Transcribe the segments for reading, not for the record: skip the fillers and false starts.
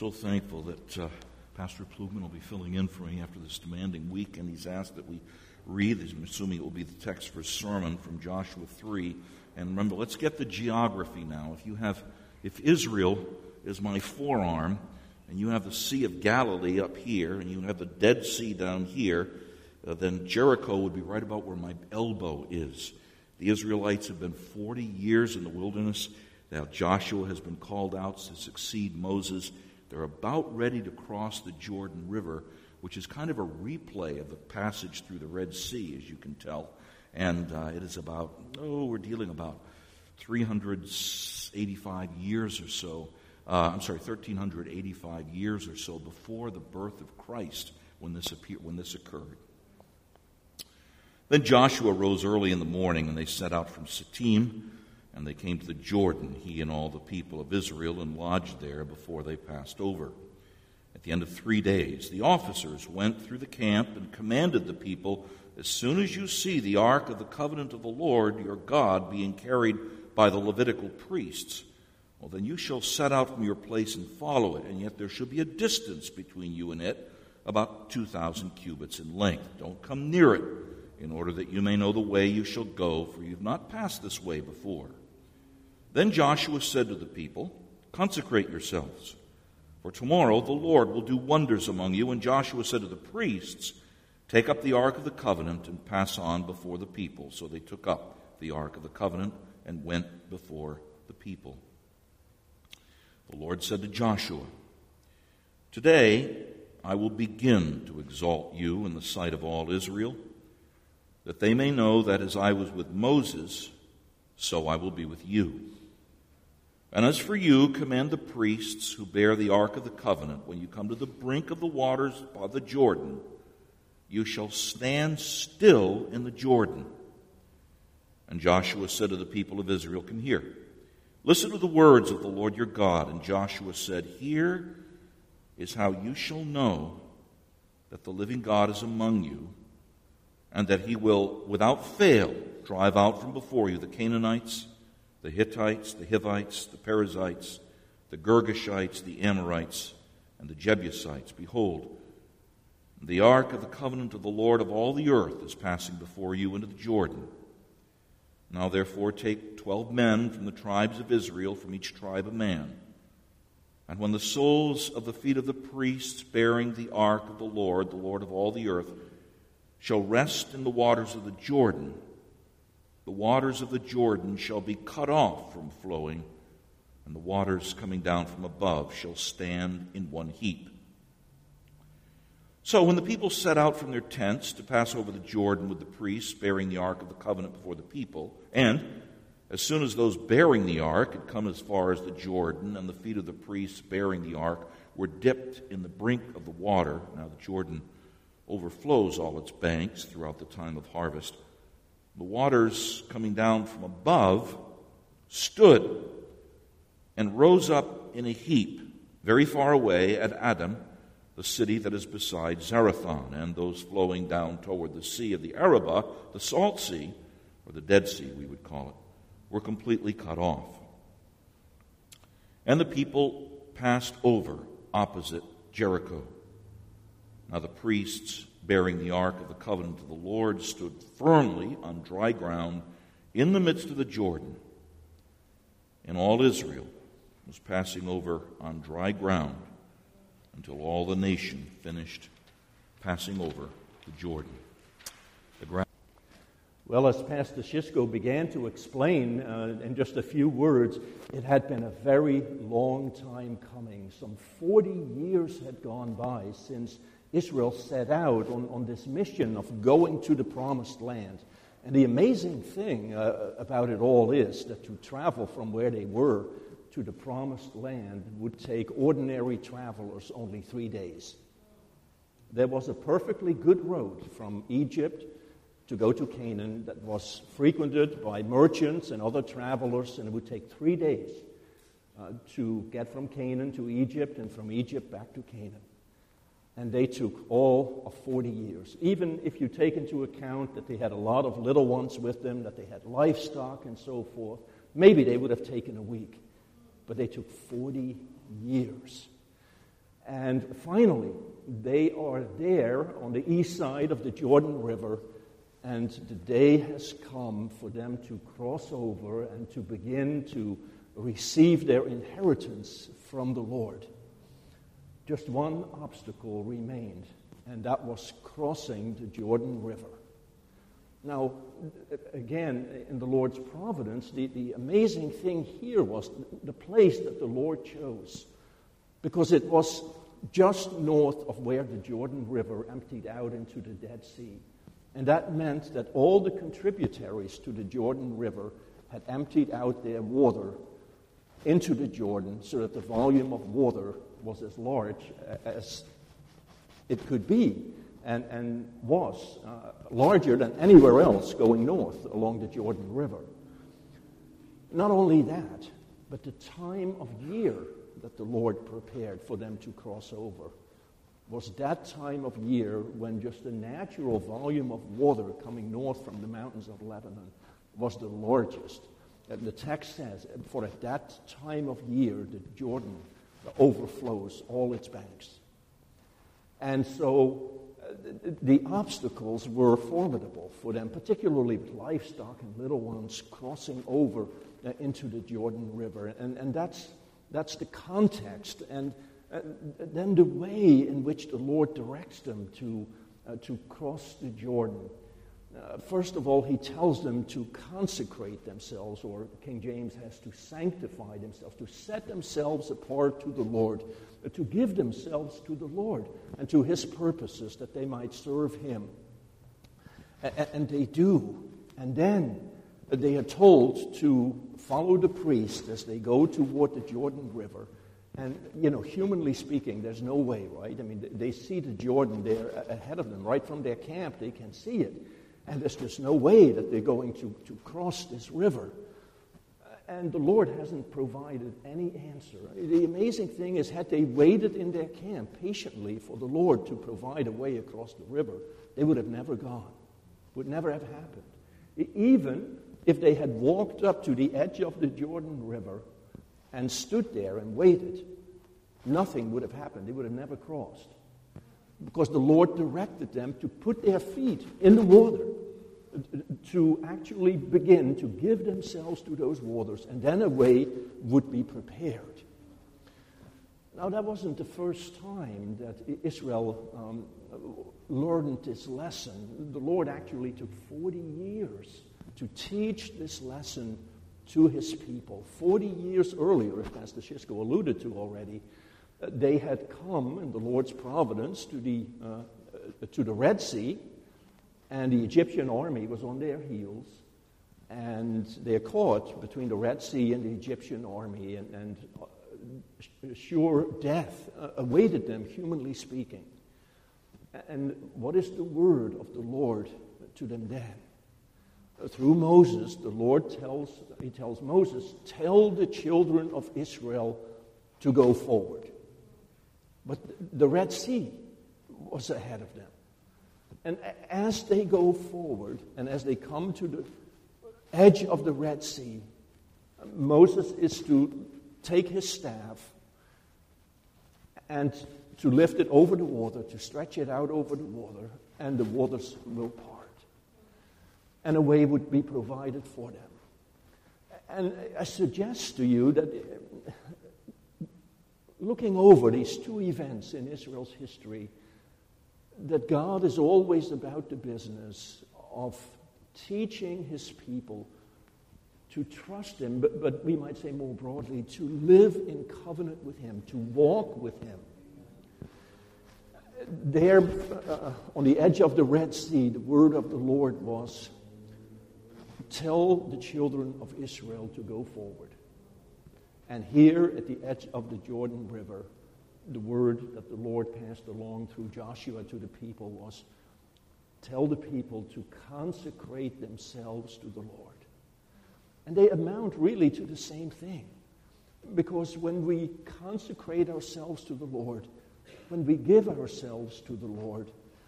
So thankful that Pastor Plugman will be filling in for me after this demanding week, and he's asked that we read, I'm assuming it will be the text for his sermon from Joshua 3. And remember, let's get the geography now. If Israel is my forearm, and you have the Sea of Galilee up here, and you have the Dead Sea down here, then Jericho would be right about where my elbow is. The Israelites have been 40 years in the wilderness. Now Joshua has been called out to succeed Moses. They're about ready to cross the Jordan River, which is kind of a replay of the passage through the Red Sea, as you can tell. And it is we're dealing about 385 years or so. 1,385 years or so before the birth of Christ when this occurred. Then Joshua rose early in the morning, and they set out from Shittim, and they came to the Jordan, he and all the people of Israel, and lodged there before they passed over. At the end of 3 days, the officers went through the camp and commanded the people, as soon as you see the ark of the covenant of the Lord your God being carried by the Levitical priests, well, then you shall set out from your place and follow it, and yet there shall be a distance between you and it, about 2,000 cubits in length. Don't come near it, in order that you may know the way you shall go, for you have not passed this way before. Then Joshua said to the people, consecrate yourselves, for tomorrow the Lord will do wonders among you. And Joshua said to the priests, take up the ark of the covenant and pass on before the people. So they took up the ark of the covenant and went before the people. The Lord said to Joshua, today I will begin to exalt you in the sight of all Israel, that they may know that as I was with Moses, so I will be with you. And as for you, command the priests who bear the ark of the covenant, when you come to the brink of the waters of the Jordan, you shall stand still in the Jordan. And Joshua said to the people of Israel, come here, listen to the words of the Lord your God. And Joshua said, here is how you shall know that the living God is among you, and that he will, without fail, drive out from before you the Canaanites, the Hittites, the Hivites, the Perizzites, the Girgashites, the Amorites, and the Jebusites. Behold, the ark of the covenant of the Lord of all the earth is passing before you into the Jordan. Now therefore take 12 men from the tribes of Israel, from each tribe a man. And when the soles of the feet of the priests bearing the ark of the Lord of all the earth, shall rest in the waters of the Jordan, the waters of the Jordan shall be cut off from flowing, and the waters coming down from above shall stand in one heap. So when the people set out from their tents to pass over the Jordan with the priests bearing the ark of the covenant before the people, and as soon as those bearing the ark had come as far as the Jordan, and the feet of the priests bearing the ark were dipped in the brink of the water, now the Jordan overflows all its banks throughout the time of harvest, the waters coming down from above stood and rose up in a heap very far away at Adam, the city that is beside Zarethan, and those flowing down toward the sea of the Arabah, the Salt Sea, or the Dead Sea we would call it, were completely cut off. And the people passed over opposite Jericho. Now the priests bearing the ark of the covenant of the Lord stood firmly on dry ground in the midst of the Jordan. And all Israel was passing over on dry ground until all the nation finished passing over the Jordan. Well, as Pastor Shisko began to explain in just a few words, it had been a very long time coming. Some 40 years had gone by since Israel set out on this mission of going to the promised land. And the amazing thing about it all is that to travel from where they were to the promised land would take ordinary travelers only 3 days. There was a perfectly good road from Egypt to go to Canaan that was frequented by merchants and other travelers, and it would take 3 days to get from Canaan to Egypt and from Egypt back to Canaan. And they took all of 40 years. Even if you take into account that they had a lot of little ones with them, that they had livestock and so forth, maybe they would have taken a week. But they took 40 years. And finally, they are there on the east side of the Jordan River, and the day has come for them to cross over and to begin to receive their inheritance from the Lord. Just one obstacle remained, and that was crossing the Jordan River. Now, again, in the Lord's providence, the amazing thing here was the place that the Lord chose, because it was just north of where the Jordan River emptied out into the Dead Sea. And that meant that all the contributaries to the Jordan River had emptied out their water into the Jordan so that the volume of water was as large as it could be, and was larger than anywhere else going north along the Jordan River. Not only that, but the time of year that the Lord prepared for them to cross over was that time of year when just the natural volume of water coming north from the mountains of Lebanon was the largest. And the text says, for at that time of year, the Jordan overflows all its banks. And so the obstacles were formidable for them, particularly with livestock and little ones crossing over into the Jordan River. And that's the context. And then the way in which the Lord directs them to cross the Jordan. First of all, he tells them to consecrate themselves, or King James has to sanctify themselves, to set themselves apart to the Lord, to give themselves to the Lord and to his purposes that they might serve him. And they do. And then they are told to follow the priest as they go toward the Jordan River. And, humanly speaking, there's no way, right? I mean, they see the Jordan there ahead of them. Right from their camp, they can see it. And there's just no way that they're going to cross this river. And the Lord hasn't provided any answer. The amazing thing is, had they waited in their camp patiently for the Lord to provide a way across the river, they would have never gone. Would never have happened. Even if they had walked up to the edge of the Jordan River and stood there and waited, nothing would have happened. They would have never crossed. Because the Lord directed them to put their feet in the water, to actually begin to give themselves to those waters, and then a way would be prepared. Now, that wasn't the first time that Israel learned this lesson. The Lord actually took 40 years to teach this lesson to his people. 40 years earlier, as Pastor Shisko alluded to already, they had come in the Lord's providence to the Red Sea, and the Egyptian army was on their heels, and they're caught between the Red Sea and the Egyptian army, and sure death awaited them, humanly speaking. And what is the word of the Lord to them then? Through Moses, the Lord tells Moses, tell the children of Israel to go forward. But the Red Sea was ahead of them. And as they go forward, and as they come to the edge of the Red Sea, Moses is to take his staff and to lift it over the water, to stretch it out over the water, and the waters will part. And a way would be provided for them. And I suggest to you that looking over these two events in Israel's history, that God is always about the business of teaching his people to trust him, but we might say more broadly, to live in covenant with him, to walk with him. There, on the edge of the Red Sea, the word of the Lord was, tell the children of Israel to go forward. And here at the edge of the Jordan River, the word that the Lord passed along through Joshua to the people was, tell the people to consecrate themselves to the Lord. And they amount really to the same thing. Because when we consecrate ourselves to the Lord, when we give ourselves to the Lord,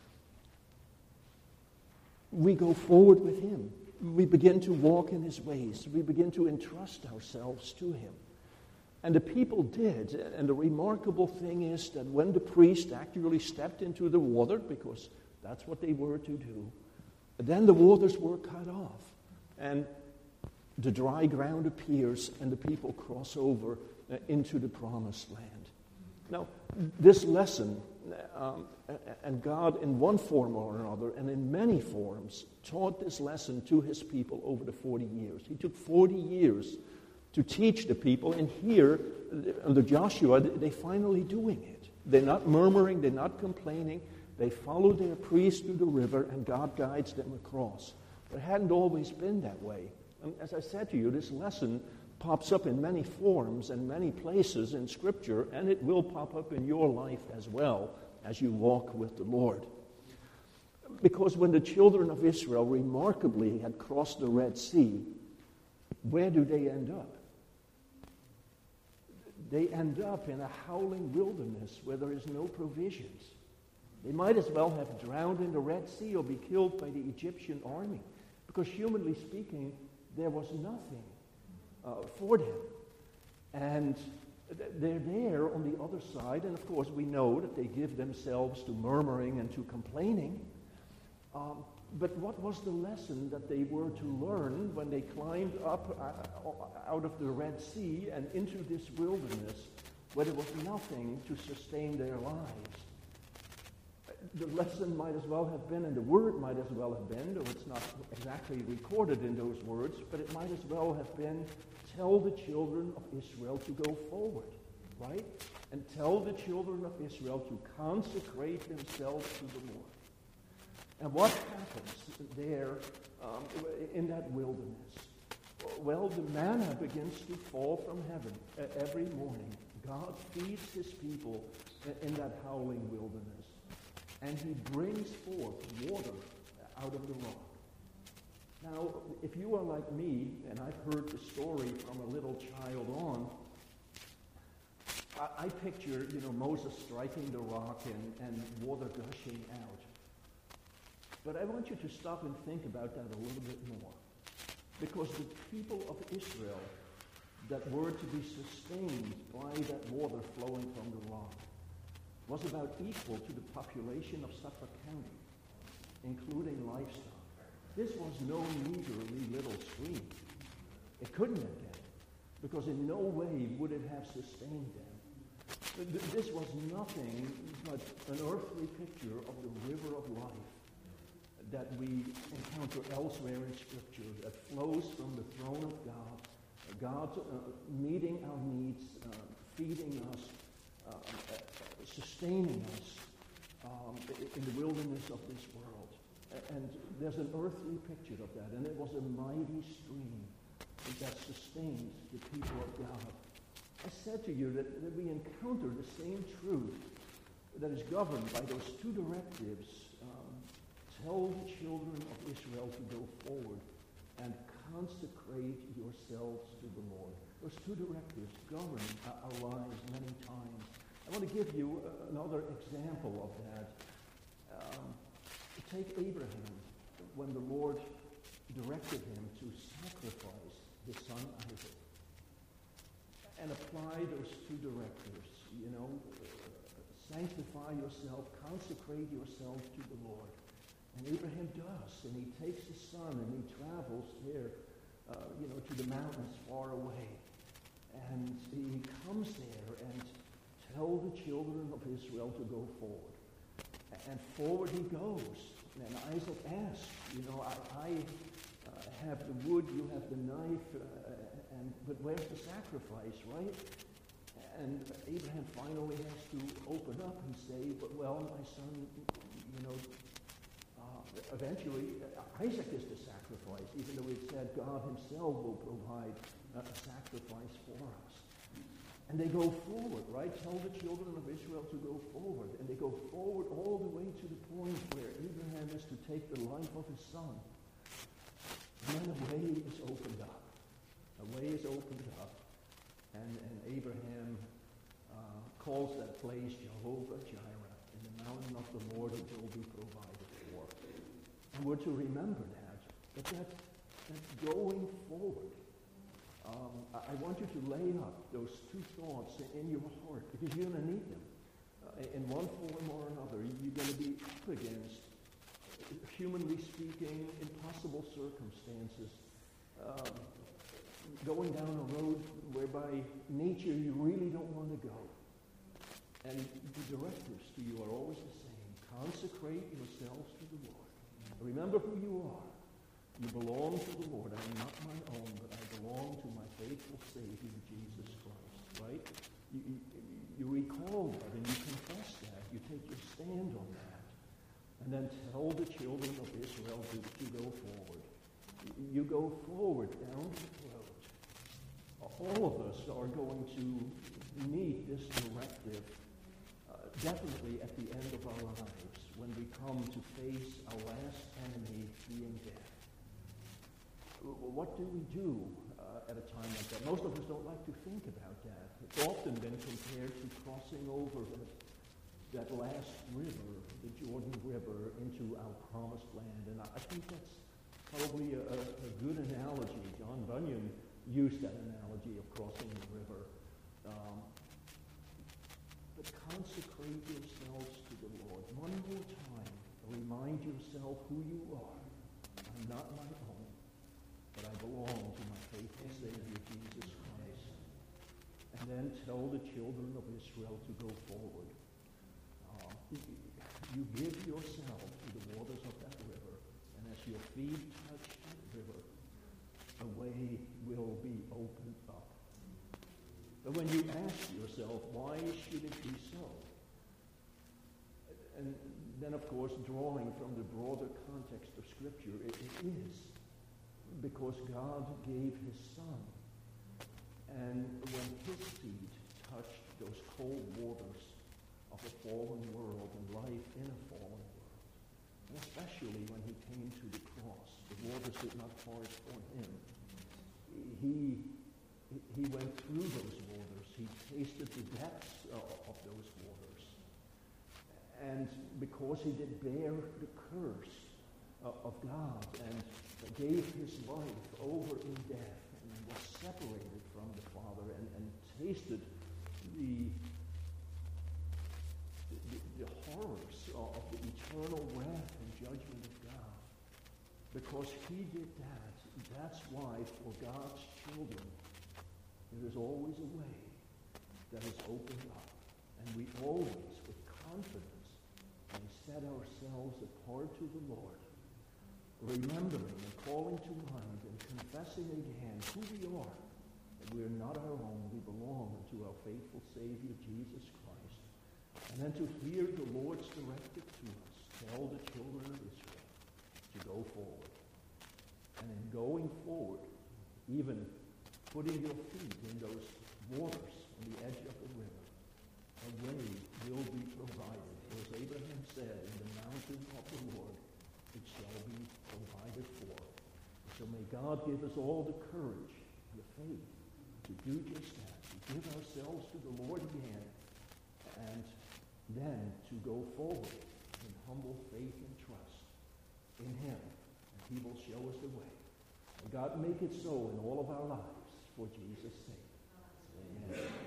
we go forward with him. We begin to walk in his ways. We begin to entrust ourselves to him. And the people did. And the remarkable thing is that when the priest actually stepped into the water, because that's what they were to do, then the waters were cut off. And the dry ground appears, and the people cross over into the promised land. Now, this lesson, and God in one form or another, and in many forms, taught this lesson to his people over the 40 years. He took 40 years to teach the people, and here, under Joshua, they're finally doing it. They're not murmuring, they're not complaining. They follow their priest through the river, and God guides them across. But it hadn't always been that way. And as I said to you, this lesson pops up in many forms and many places in Scripture, and it will pop up in your life as well as you walk with the Lord. Because when the children of Israel remarkably had crossed the Red Sea, where do they end up? They end up in a howling wilderness where there is no provisions. They might as well have drowned in the Red Sea or be killed by the Egyptian army, because humanly speaking, there was nothing for them. And they're there on the other side, and of course we know that they give themselves to murmuring and to complaining. But what was the lesson that they were to learn when they climbed up out of the Red Sea and into this wilderness where there was nothing to sustain their lives? The lesson might as well have been, and the word might as well have been, though it's not exactly recorded in those words, but it might as well have been, tell the children of Israel to go forward, right? And tell the children of Israel to consecrate themselves to the Lord. And what happens there in that wilderness? Well, the manna begins to fall from heaven every morning. God feeds his people in that howling wilderness. And he brings forth water out of the rock. Now, if you are like me, and I've heard the story from a little child on, I picture, Moses striking the rock and water gushing out. But I want you to stop and think about that a little bit more. Because the people of Israel that were to be sustained by that water flowing from the rock was about equal to the population of Suffolk County, including livestock. This was no meagerly little stream. It couldn't have been, because in no way would it have sustained them. This was nothing but an earthly picture of the river of life that we encounter elsewhere in Scripture, that flows from the throne of God, God meeting our needs, feeding us, sustaining us in the wilderness of this world. And there's an earthly picture of that, and it was a mighty stream that sustains the people of God. I said to you that we encounter the same truth that is governed by those two directives. Tell the children of Israel to go forward and consecrate yourselves to the Lord. Those two directives govern our lives many times. I want to give you another example of that. Take Abraham, when the Lord directed him to sacrifice his son Isaac, and apply those two directives. Sanctify yourself, consecrate yourself to the Lord. And Abraham does, and he takes his son and he travels there, to the mountains far away. And he comes there and tells the children of Israel to go forward. And forward he goes. And Isaac asks, I have the wood, you have the knife, but where's the sacrifice, right? And Abraham finally has to open up and say, well, my son, eventually, Isaac is the sacrifice, even though it said God himself will provide a sacrifice for us. And they go forward, right? Tell the children of Israel to go forward. And they go forward all the way to the point where Abraham is to take the life of his son. And then a way is opened up. A way is opened up. And Abraham calls that place Jehovah Jireh, in the mountain of the Lord it will be provided for. And we're to remember that going forward I want you to lay up those two thoughts in your heart because you're going to need them. In one form or another, you're going to be up against, humanly speaking, impossible circumstances. Going down a road whereby nature you really don't want to go. And the directives to you are always the same. Consecrate yourselves to the Lord. Remember who you are. You belong to the Lord. I am not my own, but I belong to my faithful Savior, Jesus Christ. Right? You recall that and you confess that. You take your stand on that. And then tell the children of Israel to go forward. You go forward down the road. All of us are going to meet this directive definitely at the end of our lives when we come to face our last enemy being death. What do we do at a time like that? Most of us don't like to think about that. It's often been compared to crossing over that last river, the Jordan River, into our promised land. And I think that's probably a good analogy. John Bunyan used that analogy of crossing the river. But consecrate yourselves to the Lord. One more time, remind yourself who you are. I'm not my own, but I belong to my faithful Savior, Jesus Christ. And then tell the children of Israel to go forward. You give yourself to the waters of that river, and as your feet touch that river, a way will be opened up. But when you ask yourself, why should it be so? And then, of course, drawing from the broader context of Scripture, it is because God gave his Son. And when his feet touched those cold waters of a fallen world and life in a fallen world, and especially when he came to the cross, the waters did not part for him. He went through those waters. He tasted the depths of those waters. And because he did bear the curse of God and gave his life over in death and was separated from the Father and tasted the horrors of the eternal wrath and judgment of God. Because he did that, that's why for God's children, there is always a way that is opened up. And we always, with confidence, may set ourselves apart to the Lord, remembering and calling to mind and confessing again who we are, that we are not our own, we belong to our faithful Savior, Jesus Christ. And then to hear the Lord's directive to us, tell the children of Israel to go forward. And in going forward, even putting your feet in those waters on the edge of the river, a way will be provided. For as Abraham said, in the mountain of the Lord, it shall be provided for. So may God give us all the courage, the faith, to do just that, to give ourselves to the Lord again, and then to go forward in humble faith and trust in him, and he will show us the way. And God make it so in all of our lives, for Jesus' sake. Amen.